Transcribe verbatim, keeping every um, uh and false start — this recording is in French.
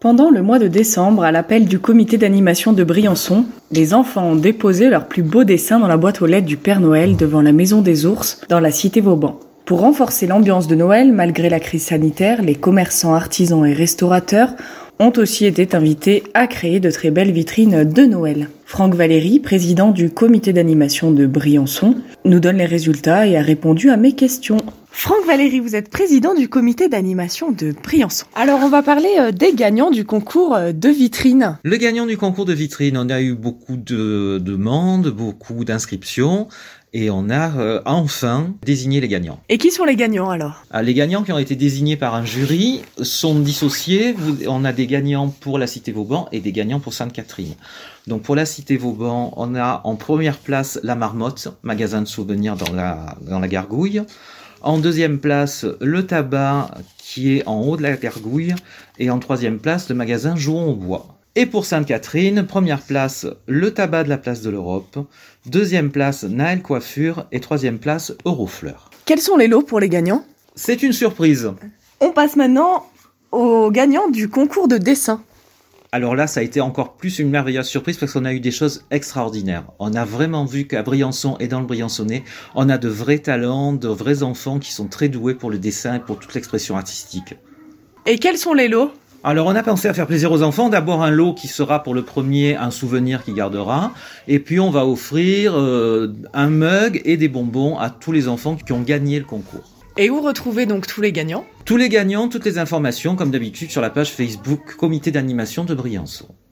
Pendant le mois de décembre, à l'appel du comité d'animation de Briançon, les enfants ont déposé leurs plus beaux dessins dans la boîte aux lettres du Père Noël devant la Maison des Ours, dans la cité Vauban. Pour renforcer l'ambiance de Noël, malgré la crise sanitaire, les commerçants, artisans et restaurateurs ont aussi été invités à créer de très belles vitrines de Noël. Franck Valéry, président du comité d'animation de Briançon, nous donne les résultats et a répondu à mes questions. Franck Valéry, vous êtes président du comité d'animation de Briançon. Alors on va parler des gagnants du concours de vitrine. Le gagnant du concours de vitrine, on a eu beaucoup de demandes, beaucoup d'inscriptions. Et on a euh, enfin désigné les gagnants. Et qui sont les gagnants alors ? ah, Les gagnants qui ont été désignés par un jury sont dissociés. On a des gagnants pour la Cité Vauban et des gagnants pour Sainte-Catherine. Donc pour la Cité Vauban, on a en première place la Marmotte, magasin de souvenirs dans la, dans la Gargouille. En deuxième place, le tabac qui est en haut de la Gargouille. Et en troisième place, le magasin Jouons au bois. Et pour Sainte-Catherine, première place, le tabac de la place de l'Europe. Deuxième place, Naël Coiffure. Et troisième place, Eurofleur. Quels sont les lots pour les gagnants ? C'est une surprise. On passe maintenant aux gagnants du concours de dessin. Alors là, ça a été encore plus une merveilleuse surprise parce qu'on a eu des choses extraordinaires. On a vraiment vu qu'à Briançon et dans le Briançonnais, on a de vrais talents, de vrais enfants qui sont très doués pour le dessin et pour toute l'expression artistique. Et quels sont les lots ? Alors on a pensé à faire plaisir aux enfants, d'abord un lot qui sera pour le premier un souvenir qu'il gardera, et puis on va offrir euh, un mug et des bonbons à tous les enfants qui ont gagné le concours. Et où retrouver donc tous les gagnants ? Tous les gagnants, toutes les informations comme d'habitude sur la page Facebook Comité d'animation de Briançon.